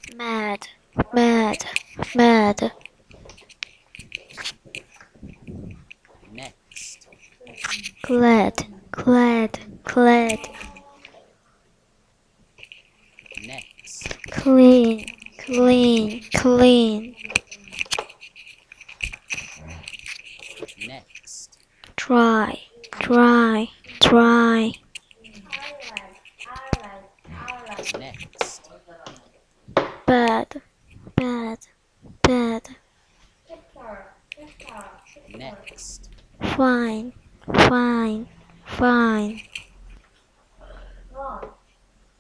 mad, mad, mad, Next. glad, glad, glad, Next. clean, clean, clean, Next. dry, dry, dry, Next. bad, bad, bad, Next. fine, fine, fine,